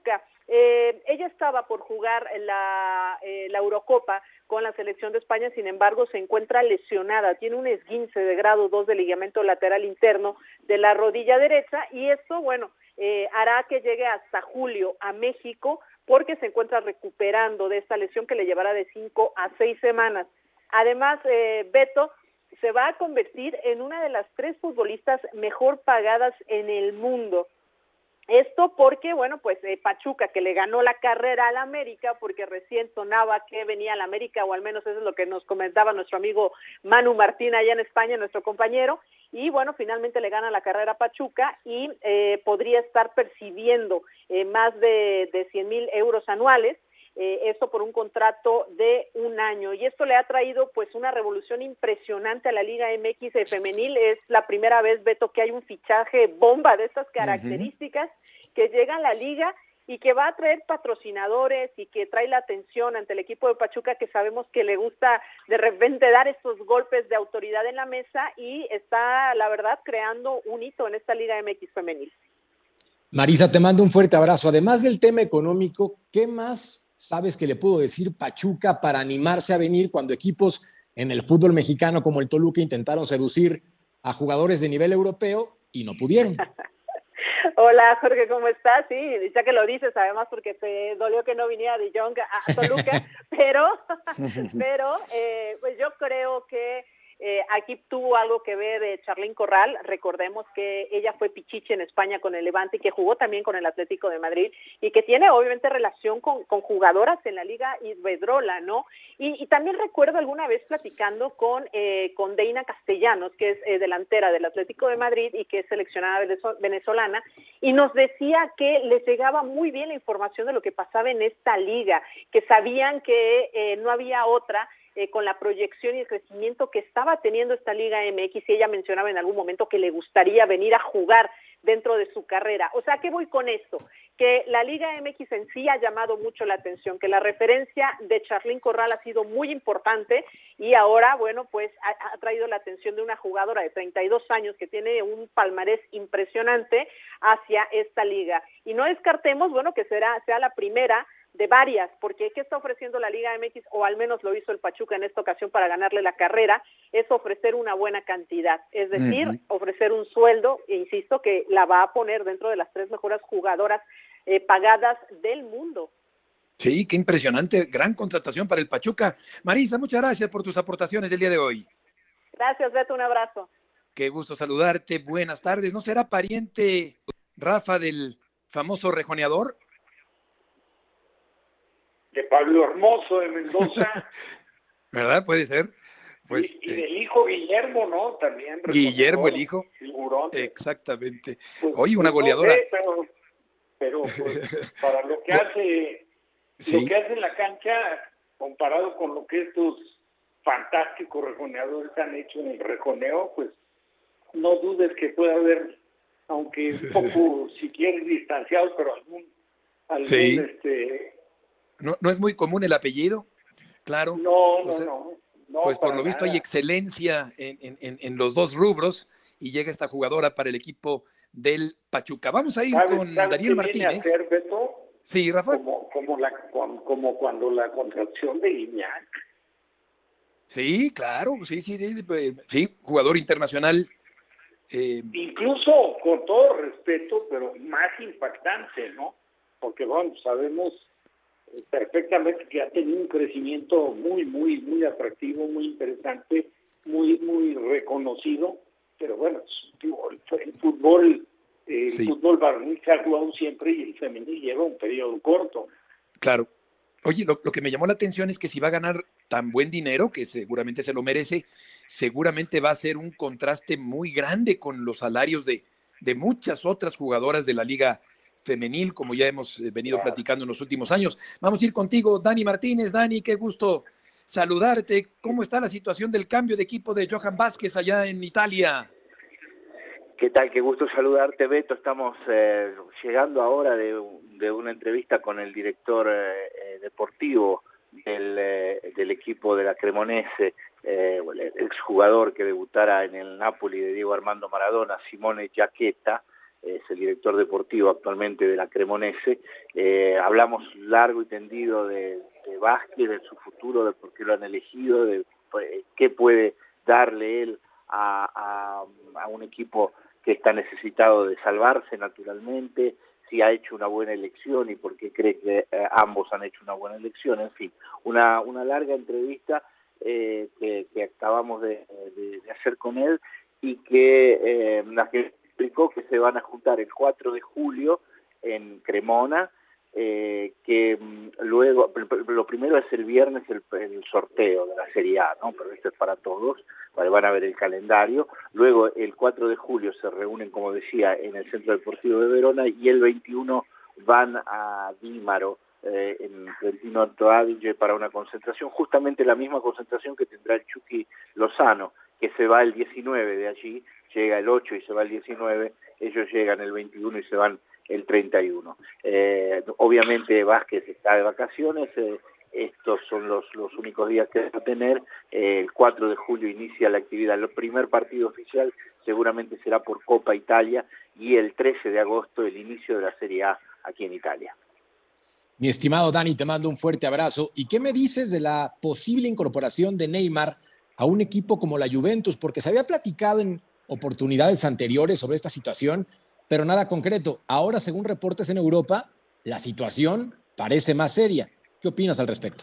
Eh, ella estaba por jugar la, eh, la Eurocopa con la selección de España, sin embargo se encuentra lesionada, tiene un esguince de grado dos de ligamento lateral interno de la rodilla derecha y esto, bueno, eh, hará que llegue hasta julio a México porque se encuentra recuperando de esta lesión que le llevará de cinco a seis semanas. Además, eh, Beto se va a convertir en una de las tres futbolistas mejor pagadas en el mundo. Esto porque, bueno, pues eh, Pachuca, que le ganó la carrera al América, porque recién sonaba que venía al América, o al menos eso es lo que nos comentaba nuestro amigo Manu Martín allá en España, nuestro compañero, y bueno, finalmente le gana la carrera a Pachuca y eh, podría estar percibiendo eh, más de, de cien mil euros anuales, eh, esto por un contrato de un año, y esto le ha traído pues una revolución impresionante a la Liga M X femenil. Es la primera vez, Beto, que hay un fichaje bomba de estas características uh-huh. que llega a la liga y que va a traer patrocinadores y que trae la atención ante el equipo de Pachuca, que sabemos que le gusta de repente dar estos golpes de autoridad en la mesa, y está, la verdad, creando un hito en esta Liga M X femenil. Marisa, te mando un fuerte abrazo. Además del tema económico, ¿qué más sabes que le puedo decir Pachuca para animarse a venir cuando equipos en el fútbol mexicano como el Toluca intentaron seducir a jugadores de nivel europeo y no pudieron? Hola, Jorge, ¿cómo estás? Sí, ya que lo dices, además, porque te dolió que no viniera De Jong a Toluca, pero, pero eh, pues yo creo que Eh, aquí tuvo algo que ver eh, Charlín Corral. Recordemos que ella fue pichiche en España con el Levante y que jugó también con el Atlético de Madrid y que tiene obviamente relación con, con jugadoras en la Liga Iberdrola, ¿no? Y, y también recuerdo alguna vez platicando con, eh, con Deina Castellanos, que es eh, delantera del Atlético de Madrid y que es seleccionada venezolana, y nos decía que les llegaba muy bien la información de lo que pasaba en esta liga, que sabían que eh, no había otra Eh, con la proyección y el crecimiento que estaba teniendo esta Liga M X, y ella mencionaba en algún momento que le gustaría venir a jugar dentro de su carrera. O sea, ¿qué voy con esto? Que la Liga M X en sí ha llamado mucho la atención, que la referencia de Charlín Corral ha sido muy importante y ahora, bueno, pues ha, ha traído la atención de una jugadora de treinta y dos años que tiene un palmarés impresionante hacia esta liga. Y no descartemos, bueno, que será sea la primera de varias, porque ¿qué está ofreciendo la Liga M X? O al menos lo hizo el Pachuca en esta ocasión para ganarle la carrera, es ofrecer una buena cantidad, es decir, uh-huh. ofrecer un sueldo, e insisto, que la va a poner dentro de las tres mejores jugadoras eh, pagadas del mundo. Sí, qué impresionante, gran contratación para el Pachuca. Marisa, muchas gracias por tus aportaciones del día de hoy. Gracias, Beto, un abrazo. Qué gusto saludarte, buenas tardes. ¿No será pariente, Rafa, del famoso rejoneador? De Pablo Hermoso de Mendoza. ¿Verdad? Puede ser. Pues, y, y del hijo Guillermo, ¿no? También. Guillermo, el hijo. Figurón. Exactamente. Pues, Oye, una no goleadora. Sé, pero pero pues, para lo que hace sí. lo que hace en la cancha, comparado con lo que estos fantásticos rejoneadores han hecho en el rejoneo, pues no dudes que pueda haber, aunque un poco, si quieres, distanciados, pero algún, algún sí. este No, no es muy común el apellido, claro. No, no, o sea, no, no. Pues por lo visto nada. hay excelencia en, en, en los dos rubros y llega esta jugadora para el equipo del Pachuca. Vamos a ir ¿Sabes, con ¿sabes Daniel qué Martínez. Viene a hacer, Beto? Sí, Rafa. Como, como, la, como, como cuando la contracción de Iñak. Sí, claro, sí, sí, sí, sí, jugador internacional. Eh, Incluso, con todo respeto, pero más impactante, ¿no? Porque, bueno, sabemos perfectamente que ha tenido un crecimiento muy, muy, muy atractivo, muy interesante, muy, muy reconocido, pero bueno, el fútbol, eh, el sí. fútbol varonil se ha jugado siempre y el femenil lleva un periodo corto. Claro. Oye, lo, lo que me llamó la atención es que si va a ganar tan buen dinero, que seguramente se lo merece, seguramente va a ser un contraste muy grande con los salarios de, de muchas otras jugadoras de la Liga Femenil, como ya hemos venido claro. platicando en los últimos años. Vamos a ir contigo, Dani Martínez. Dani, qué gusto saludarte. ¿Cómo está la situación del cambio de equipo de Johan Vázquez allá en Italia? ¿Qué tal? Qué gusto saludarte, Beto. Estamos eh, llegando ahora de, de una entrevista con el director eh, deportivo del, eh, del equipo de la Cremonese, eh, el exjugador que debutara en el Napoli de Diego Armando Maradona, Simone Giacchetta, es el director deportivo actualmente de la Cremonese. Eh, hablamos largo y tendido de, de Vázquez, de su futuro, de por qué lo han elegido, de eh, qué puede darle él a, a, a un equipo que está necesitado de salvarse naturalmente, si ha hecho una buena elección y por qué cree que eh, ambos han hecho una buena elección. En fin, una, una larga entrevista eh, que, que acabamos de, de, de hacer con él y que, eh, la que explicó que se van a juntar el cuatro de julio en Cremona, eh, que mm, luego, lo primero es el viernes el, el sorteo de la Serie A, ¿no? Pero esto es para todos, vale, van a ver el calendario. Luego el cuatro de julio se reúnen, como decía, en el Centro Deportivo de Verona, y el veintiuno van a Dímaro, eh, en Trentino Alto Adige, para una concentración, justamente la misma concentración que tendrá el Chucky Lozano, que se va el diecinueve de allí, llega el ocho y se va el diecinueve, ellos llegan el veintiuno y se van el treinta y uno. Eh, obviamente Vázquez está de vacaciones, eh, estos son los, los únicos días que va a tener. Eh, el cuatro de julio inicia la actividad, el primer partido oficial seguramente será por Copa Italia, y el trece de agosto el inicio de la Serie A aquí en Italia. Mi estimado Dani, te mando un fuerte abrazo. ¿Y qué me dices de la posible incorporación de Neymar a un equipo como la Juventus? Porque se había platicado en oportunidades anteriores sobre esta situación, pero nada concreto. Ahora, según reportes en Europa, la situación parece más seria. ¿Qué opinas al respecto?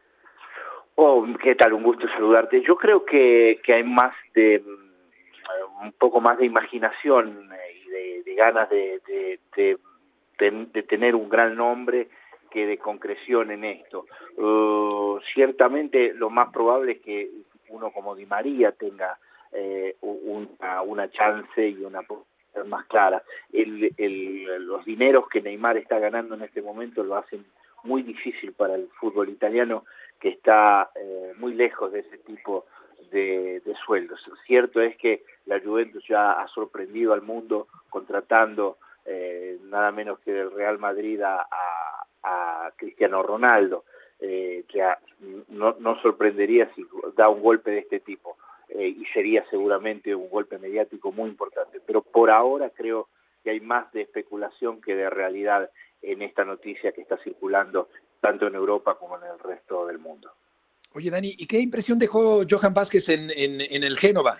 Oh, ¿qué tal? Un gusto saludarte. Yo creo que, que hay más de, un poco más de imaginación y de, de ganas de, de, de, de, de tener un gran nombre que de concreción en esto. Uh, ciertamente lo más probable es que uno como Di María tenga eh, una, una chance y una más clara. El, el, los dineros que Neymar está ganando en este momento lo hacen muy difícil para el fútbol italiano, que está eh, muy lejos de ese tipo de, de sueldos. Cierto es que la Juventus ya ha sorprendido al mundo contratando eh, nada menos que del Real Madrid a, a, a Cristiano Ronaldo, eh, que a, no, no sorprendería si da un golpe de este tipo. Eh, y sería seguramente un golpe mediático muy importante, pero por ahora creo que hay más de especulación que de realidad en esta noticia que está circulando tanto en Europa como en el resto del mundo. Oye, Dani, ¿y qué impresión dejó Johan Vázquez en, en, en el Génova?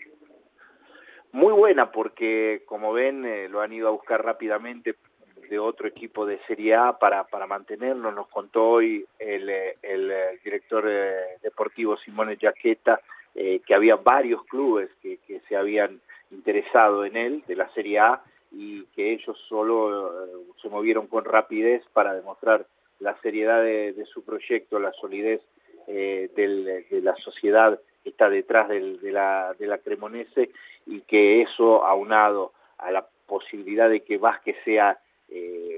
Muy buena, porque como ven eh, lo han ido a buscar rápidamente de otro equipo de Serie A para, para mantenerlo. Nos contó hoy el, el, el director eh, deportivo Simone Giacchetta, Eh, que había varios clubes que, que se habían interesado en él, de la Serie A, y que ellos solo eh, se movieron con rapidez para demostrar la seriedad de, de su proyecto, la solidez eh, del, de la sociedad que está detrás del, de, la, de la Cremonese, y que eso, aunado a la posibilidad de que Vázquez sea eh,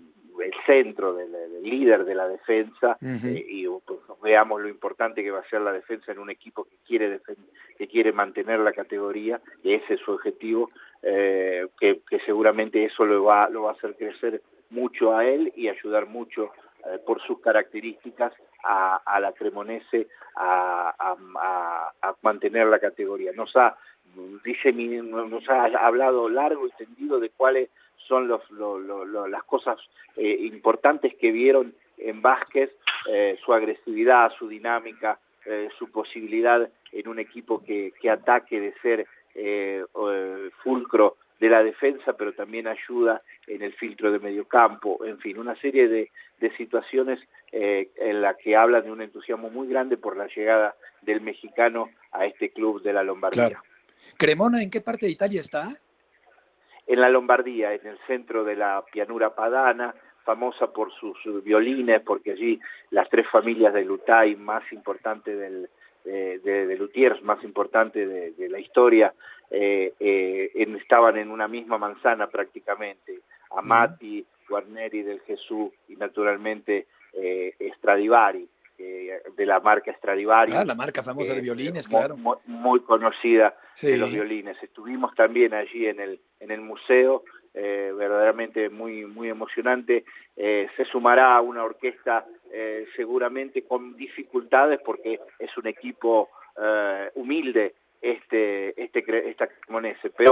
el centro, del, del líder de la defensa, uh-huh. eh, y pues, veamos lo importante que va a ser la defensa en un equipo que quiere defend- que quiere mantener la categoría, y ese es su objetivo, eh, que, que seguramente eso lo va, lo va a hacer crecer mucho a él y ayudar mucho eh, por sus características a, a la Cremonese a, a, a, a mantener la categoría. Nos ha, dice, nos ha hablado largo y tendido de cuáles son los, lo, lo, lo, las cosas eh, importantes que vieron en Vázquez, eh, su agresividad, su dinámica, eh, su posibilidad en un equipo que, que ataque de ser eh, eh, fulcro de la defensa, pero también ayuda en el filtro de mediocampo, en fin, una serie de, de situaciones eh, en la que hablan de un entusiasmo muy grande por la llegada del mexicano a este club de la Lombardía. Claro. ¿Cremona en qué parte de Italia está? En la Lombardía, en el centro de la Pianura Padana, famosa por sus violines, porque allí las tres familias de Lutai más importantes del, de, de, de Luthiers, más importantes de, de la historia, eh, eh, en, estaban en una misma manzana prácticamente. Amati, Guarneri del Jesús y naturalmente eh, Stradivari, eh, de la marca Stradivari. Ah, la marca famosa eh, de violines, muy, claro. Muy, muy conocida sí. de los violines. Estuvimos también allí en el, en el museo, eh, verdaderamente muy, muy emocionante. Eh, se sumará a una orquesta eh, seguramente con dificultades porque es un equipo eh, humilde este, este, esta Cremonese, pero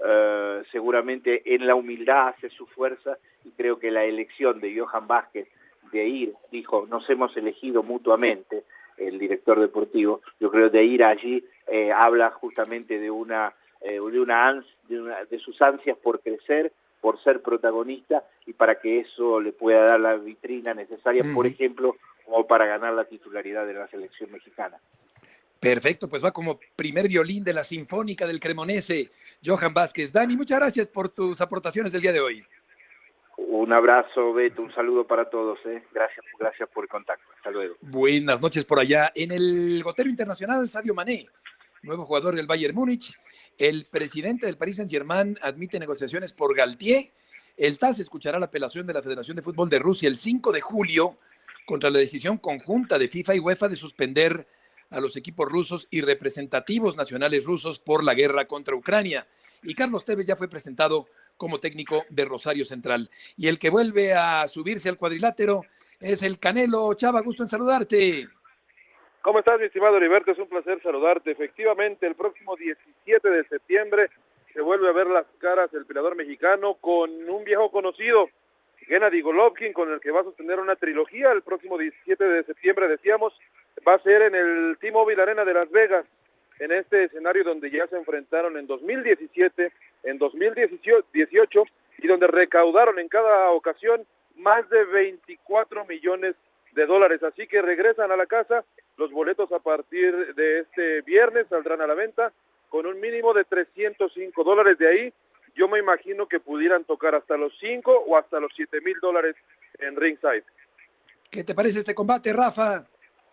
uh, seguramente en la humildad hace su fuerza, y creo que la elección de Johan Vázquez de ir, dijo, nos hemos elegido mutuamente, el director deportivo, yo creo de ir allí eh, habla justamente de una, eh, de, una ans, de una de sus ansias por crecer, por ser protagonista, y para que eso le pueda dar la vitrina necesaria, mm. por ejemplo, como para ganar la titularidad de la selección mexicana. Perfecto, pues va como primer violín de la Sinfónica del Cremonese, Johan Vázquez. Dani, muchas gracias por tus aportaciones del día de hoy. Un abrazo, Beto, un saludo para todos. ¿eh? Gracias, gracias por el contacto. Hasta luego. Buenas noches por allá. En el gotero internacional, Sadio Mané, nuevo jugador del Bayern Múnich. El presidente del Paris Saint-Germain admite negociaciones por Galtier. El T A S escuchará la apelación de la Federación de Fútbol de Rusia el cinco de julio contra la decisión conjunta de FIFA y UEFA de suspender a los equipos rusos y representativos nacionales rusos por la guerra contra Ucrania. Y Carlos Tevez ya fue presentado como técnico de Rosario Central. Y el que vuelve a subirse al cuadrilátero es el Canelo. Chava, gusto en saludarte. ¿Cómo estás, mi estimado Heriberto? Es un placer saludarte. Efectivamente, el próximo diecisiete de septiembre se vuelve a ver las caras del peleador mexicano con un viejo conocido, Gennady Golovkin, con el que va a sostener una trilogía. El próximo diecisiete de septiembre, decíamos, va a ser en el T-Mobile Arena de Las Vegas, en este escenario donde ya se enfrentaron en dos mil diecisiete, en dos mil dieciocho, y donde recaudaron en cada ocasión más de veinticuatro millones de dólares. Así que regresan a la casa. Los boletos a partir de este viernes saldrán a la venta con un mínimo de trescientos cinco dólares. De ahí yo me imagino que pudieran tocar hasta los cinco o hasta los siete mil dólares en ringside. ¿Qué te parece este combate, Rafa?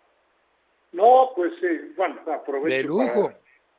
No, pues eh, bueno, aprovecho de lujo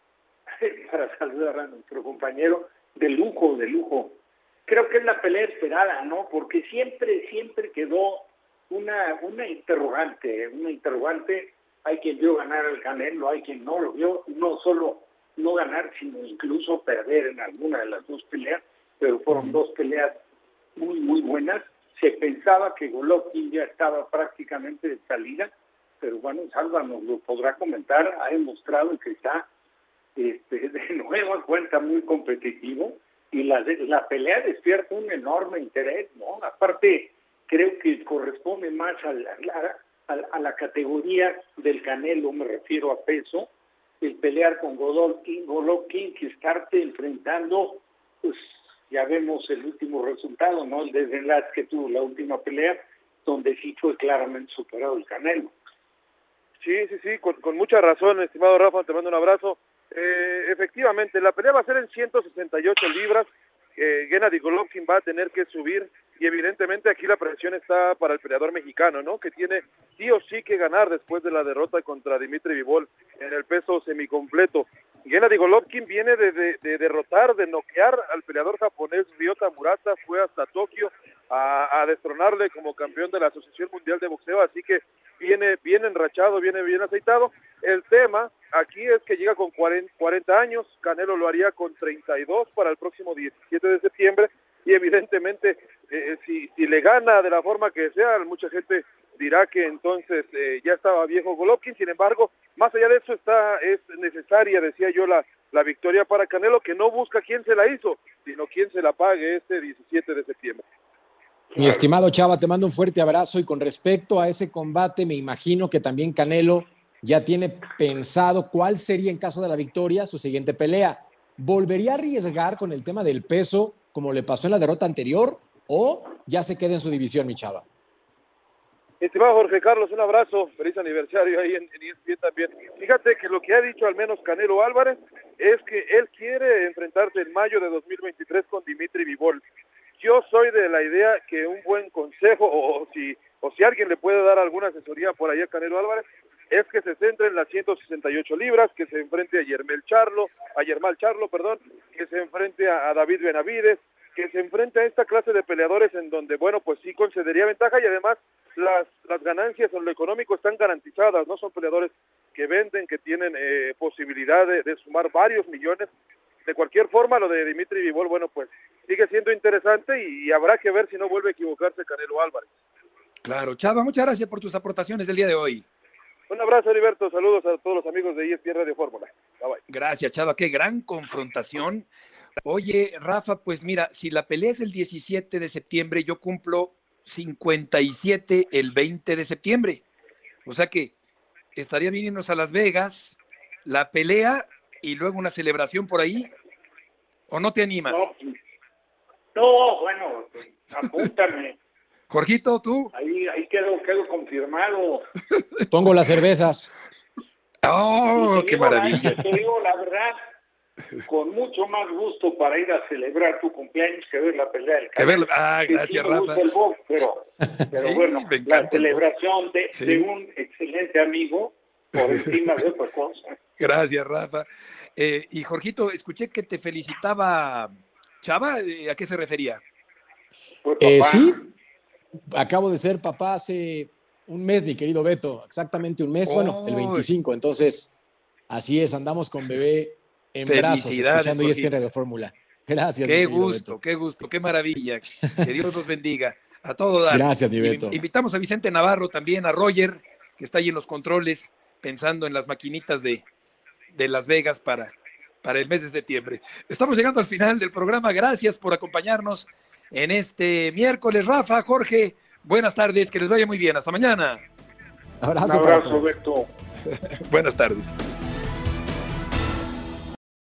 para, para saludar a nuestro compañero. De lujo, de lujo. Creo que es la pelea esperada, ¿no? Porque siempre, siempre quedó una, una interrogante, una interrogante. Hay quien vio ganar al Canelo, hay quien no lo vio, no solo no ganar, sino incluso perder en alguna de las dos peleas, pero fueron uh-huh. dos peleas muy, muy buenas. Se pensaba que Golovkin ya estaba prácticamente de salida, pero bueno, Salva nos lo podrá comentar, ha demostrado que está este, de nueva cuenta muy competitivo, y la, la pelea despierta un enorme interés, ¿no? Aparte, creo que corresponde más a la, a, a la categoría del Canelo, me refiero a peso, el pelear con Golovkin, Golovkin que estarte enfrentando, pues ya vemos el último resultado, ¿no? El desenlace que tuvo la última pelea, donde sí fue claramente superado el Canelo. Sí, sí, sí, con, con mucha razón, estimado Rafa, te mando un abrazo. Eh, efectivamente, la pelea va a ser en ciento sesenta y ocho libras. eh, Gennady Golovkin va a tener que subir, y evidentemente aquí la presión está para el peleador mexicano, ¿no? Que tiene sí o sí que ganar después de la derrota contra Dimitri Bivol en el peso semicompleto. Gennady Golovkin viene de, de, de derrotar, de noquear al peleador japonés Ryota Murata, fue hasta Tokio a, a destronarle como campeón de la Asociación Mundial de Boxeo, así que viene bien enrachado, viene bien aceitado. El tema aquí es que llega con cuarenta años, Canelo lo haría con treinta y dos para el próximo diecisiete de septiembre, y evidentemente eh, si, si le gana de la forma que sea, mucha gente dirá que entonces eh, ya estaba viejo Golovkin. Sin embargo, más allá de eso, está es necesaria, decía yo, la, la victoria para Canelo, que no busca quién se la hizo, sino quién se la pague este diecisiete de septiembre. Mi estimado Chava, te mando un fuerte abrazo, y con respecto a ese combate, me imagino que también Canelo ya tiene pensado cuál sería, en caso de la victoria, su siguiente pelea. ¿Volvería a arriesgar con el tema del peso, como le pasó en la derrota anterior, o ya se queda en su división, mi Chava? Estimado Jorge Carlos, un abrazo, feliz aniversario ahí en, en E S P N también. Fíjate que lo que ha dicho al menos Canelo Álvarez es que él quiere enfrentarse en mayo de dos mil veintitrés con Dimitri Bivol. Yo soy de la idea que un buen consejo, o, o si o si alguien le puede dar alguna asesoría por ahí a Canelo Álvarez, es que se centre en las ciento sesenta y ocho libras, que se enfrente a Yermel Charlo, a Yermal Charlo, perdón, que se enfrente a, a David Benavides, que se enfrente a esta clase de peleadores en donde, bueno, pues sí concedería ventaja, y además las, las ganancias en lo económico están garantizadas, no son peleadores que venden, que tienen eh, posibilidad de, de sumar varios millones. De cualquier forma, lo de Dimitri Bivol, bueno, pues sigue siendo interesante, y, y habrá que ver si no vuelve a equivocarse Canelo Álvarez. Claro, Chava, muchas gracias por tus aportaciones del día de hoy. Un abrazo, Heriberto, saludos a todos los amigos de E S P N Radio Fórmula. Bye, bye. Gracias, Chava, qué gran confrontación. Oye, Rafa, pues mira, si la pelea es el diecisiete de septiembre, yo cumplo cincuenta y siete el veinte de septiembre. O sea que estaría bien irnos a Las Vegas, la pelea y luego una celebración por ahí. ¿O no te animas? No, no bueno, apúntame. Jorgito, ¿tú? Ahí, ahí quedo, quedo confirmado. Pongo las cervezas. ¡Oh, qué maravilla! La, te digo la verdad, con mucho más gusto para ir a celebrar tu cumpleaños que ver la pelea del Canelo. Ah, gracias, sí, me Rafa. gusta el box, pero, pero sí, bueno, la celebración de, sí. de un excelente amigo por encima de otra cosa. Gracias, Rafa. Eh, y Jorgito, escuché que te felicitaba Chava. ¿A qué se refería? Pues, eh, sí, acabo de ser papá hace un mes, mi querido Beto, exactamente un mes, oh. bueno, el veinticinco, entonces así es, andamos con bebé en brazos, escuchando E S P N Radio Fórmula. Gracias. Qué gusto, Beto. qué gusto, qué maravilla. Que Dios los bendiga. A todo dar. Gracias, mi Beto. Invitamos a Vicente Navarro también, a Roger, que está ahí en los controles, pensando en las maquinitas de, de Las Vegas para, para el mes de septiembre. Estamos llegando al final del programa. Gracias por acompañarnos en este miércoles. Rafa, Jorge, buenas tardes, que les vaya muy bien. Hasta mañana. Abrazo, Un abrazo, Beto. Buenas tardes.